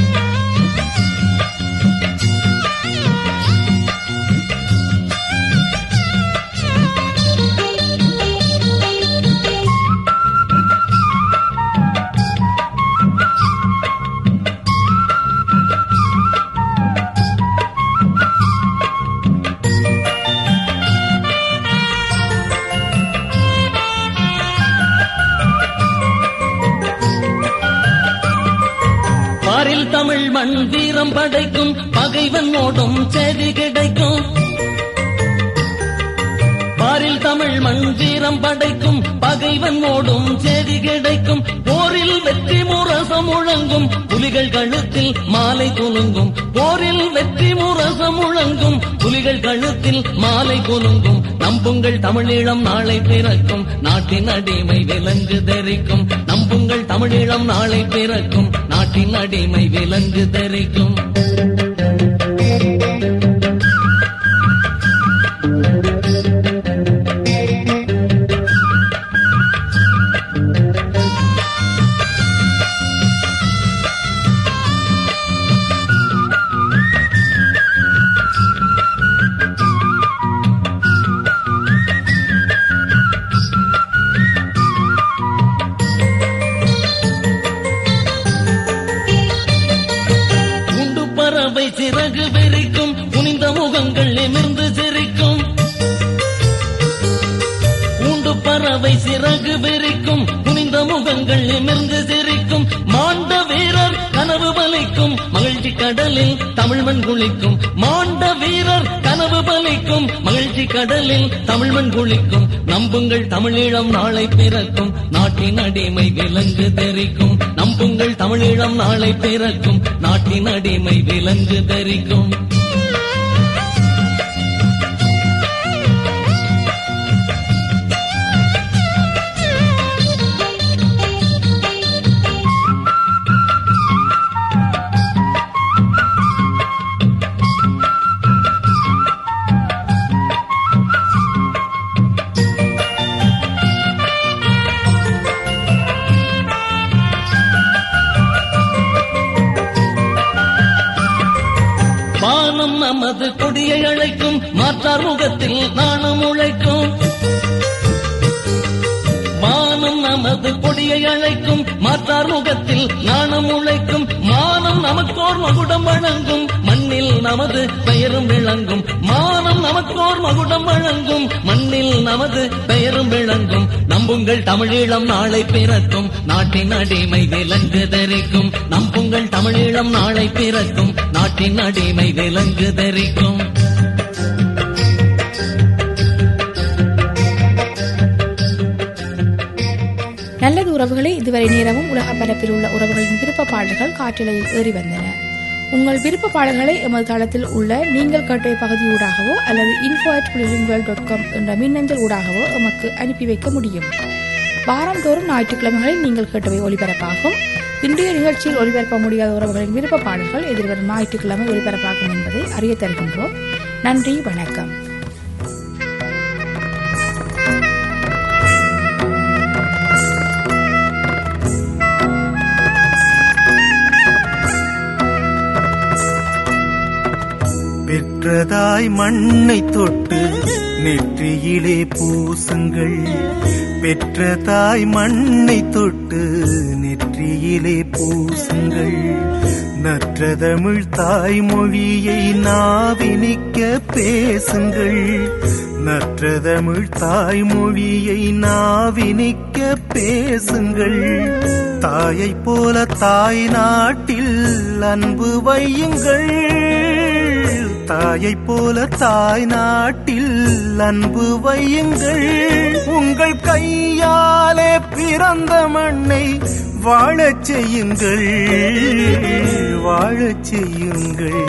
தமிழ் மண் வீரம் படைக்கும், பகைவன் ஓடும் செய்தி கிடைக்கும். பாரில் தமிழ் மண் வீரம் படைக்கும், பகைவன் ஓடும் செய்தி கிடைக்கும். போரில் வெற்றி முரசம் முழங்கும், புலிகள் கழுத்தில் மாலை குலுங்கும். போரில் வெற்றி முரசம் முழங்கும், புலிகள் கழுத்தில் மாலை குலுங்கும். நம்புங்கள் தமிழீழம் நாளை பிறக்கும், நாட்டின் அடிமை விலங்கு தரிக்கும். நம்புங்கள் தமிழீழம் நாளை பிறக்கும், நாட்டின் அடிமை விலங்கு தரிக்கும். சிறகு விரிக்கும், குனிந்த முகங்கள் நிமிர்ந்து சிரிக்கும். ஊண்டு பறவை சிறகு விரிக்கும், குனிந்த முகங்கள் நிமிர்ந்து சிரிக்கும். மாண்ட வீரர் கனவு பலிக்கும், மகிழ்ச்சி கடலில் தமிழ்மண் குளிக்கும். மாண்ட வீரர் கனவு பலிக்கும், மகிழ்ச்சி கடலில் தமிழ்மண் குளிக்கும். நம்புங்கள் தமிழீழம் நாளை பிறக்கும், நாட்டின் அடிமை விலங்கு தெரிக்கும். பொங்கல் தமிழீழம் நாளை பிறக்கும், நாட்டின் அடிமை விலங்கு தரிக்கும். நமது கொடியை அழைக்கும், மாற்றார் முகத்தில் நாணம் உழைக்கும். மானம் நமது கொடியை அழைக்கும், மாற்றார் முகத்தில் நாணம் உழைக்கும். மானம் நமக்கோர் மகுடம் வழங்கும், மண்ணில் நமது பெயரும் விளங்கும். மானம் நமக்கோர் மகுடம் வழங்கும், மண்ணில் நமது பெயரும் விளங்கும். நம்புங்கள் தமிழீழம் நாளை பிறக்கும், நாட்டின் அடிமை விலங்கு தரிக்கும். நம்புங்கள் தமிழீழம் நாளை பிறக்கும், நாட்டின் அடிமை விலங்கு தரிக்கும். நல்லது உறவுகளை, இதுவரை நேரமும் உலக பரப்பில் உள்ள உறவுகளின் விருப்ப பாடல்கள் காற்றிலையில் ஏறி வந்தன. உங்கள் விருப்ப பாடல்களை எமது தளத்தில் உள்ள நீங்கள் கேட்ட பகுதியூடாகவோ அல்லது info@pulilingual.com என்ற மின்னஞ்சல் ஊடாகவோ எமக்கு அனுப்பி வைக்க முடியும். வாரந்தோறும் ஞாயிற்றுக்கிழமைகளில் நீங்கள் கேட்டவை ஒலிபரப்பாகும். இன்றைய நிகழ்ச்சியில் ஒலிபரப்ப முடியாத உறவுகளின் விருப்ப பாடல்கள் எதிர்வரும் ஞாயிற்றுக்கிழமை ஒலிபரப்பாகும் என்பதை அறிய தருகின்றோம். நன்றி, வணக்கம். பெற்றதாய் மண்ணை தொட்டு நெற்றியிலே பூசுங்கள், பெற்றதாய் மண்ணை தொட்டு நெற்றியிலே பூசுங்கள். நற்றதமிழ் தாய்மொழியை நாவினிக்க பேசுங்கள், நற்றதமிழ் தாய்மொழியை நாவினிக்க பேசுங்கள். தாயை போல தாய் நாட்டில் அன்பு வையுங்கள், தாயை போல தாய் நாட்டில் அன்பு வையுங்கள். உங்கள் கையாலே பிறந்த மண்ணை வாழச் செய்யுங்கள், வாழச் செய்யுங்கள்.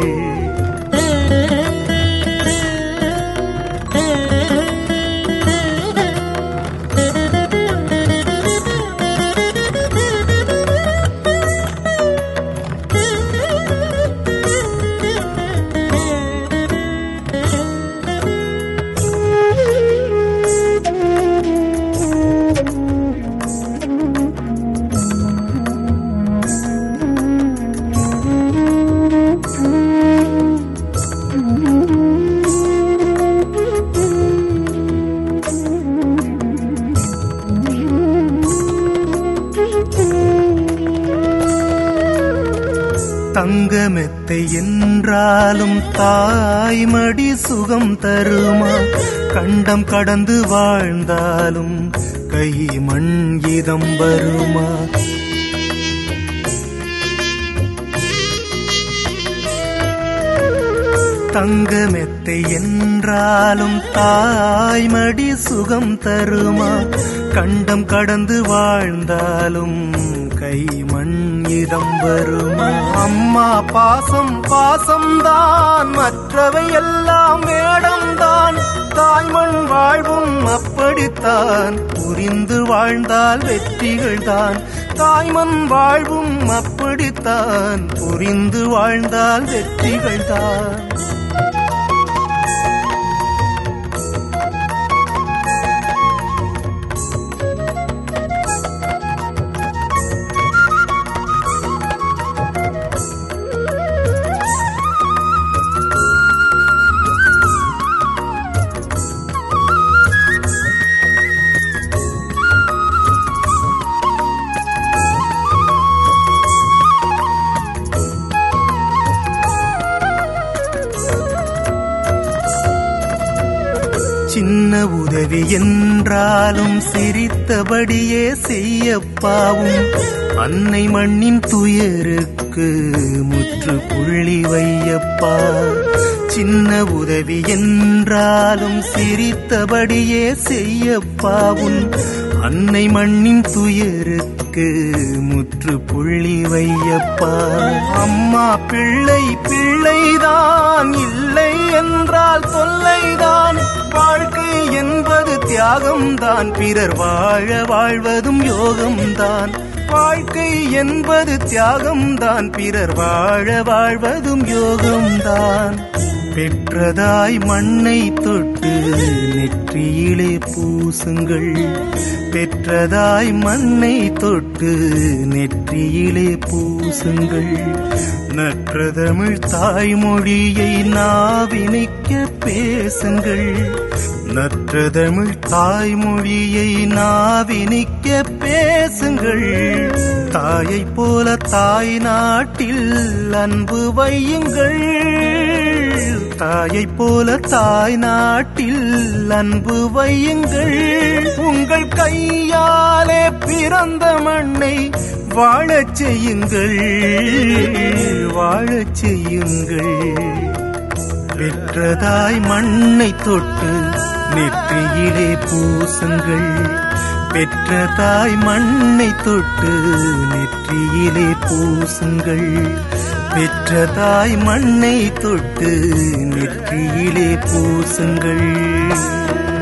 தங்கமெத்தை என்றாலும் தாய்மடி சுகம் தருமா, கண்டம் கடந்து வாழ்ந்தாலும் கை மண் இதம் வருமா. தங்கமெத்தை என்றாலும் தாய்மடி சுகம் தருமா, கண்டம் கடந்து வாழ்ந்தாலும் கை மண் இதம் வருமா. அம்மா பாசம் பாசம்தான், மற்றவை எல்லாம் வேடம்தான். தாய்மண் வாழ்வும் அப்படித்தான், புரிந்து வாழ்ந்தால் வெற்றிகள்தான். தாய்மண் வாழ்வும் அப்படித்தான், புரிந்து வாழ்ந்தால் வெற்றிகள்தான். சின்ன உதவி என்றாலும் சிரித்தபடியே செய்யப்பாவும், அன்னை மண்ணின் துயருக்கு முற்றுப்புள்ளி வையப்பா. சின்ன உதவி என்றாலும் சிரித்தபடியே செய்யப்பாவும், அன்னை மண்ணின் துயருக்கு முற்றுப்புள்ளி வையப்பா. அம்மா பிள்ளை பிள்ளைதான், இல்லை என்றால் தொல்லைதான். வாழ்க்கை என்பது தியாகம்தான், பிறர் வாழ வாழ்வதும் யோகம்தான். வாழ்க்கை என்பது தியாகம்தான், பிறர் வாழ வாழ்வதும் யோகம்தான். பெற்றதாய் மண்ணை தொட்டு நெற்றியிலே பூசுங்கள். பெற்றதாய் மண்ணை தொட்டு நெற்றியிலே பூசுங்கள். நற்றதமிழ் தாய்மொழியை நாவினிக்க பேசுங்கள். நற்றதமிழ் தாய்மொழியை நாவினிக்க பேசுங்கள். தாயை போல தாய் நாட்டில் அன்பு வையுங்கள். தாயை போல தாய் நாட்டில் அன்பு வையுங்கள். உங்கள் கையாலே பிறந்த மண்ணை வாழச் செய்யுங்கள், வாழச் செய்யுங்கள். பெற்றதாய் மண்ணை தொட்டு நெற்றியிலே பூசுங்கள். பெற்றதாய் மண்ணை தொட்டு நெற்றியிலே பூசுங்கள். பெற்றதாய் மண்ணை தொட்டு நெற்றியிலே பூசுங்கள்.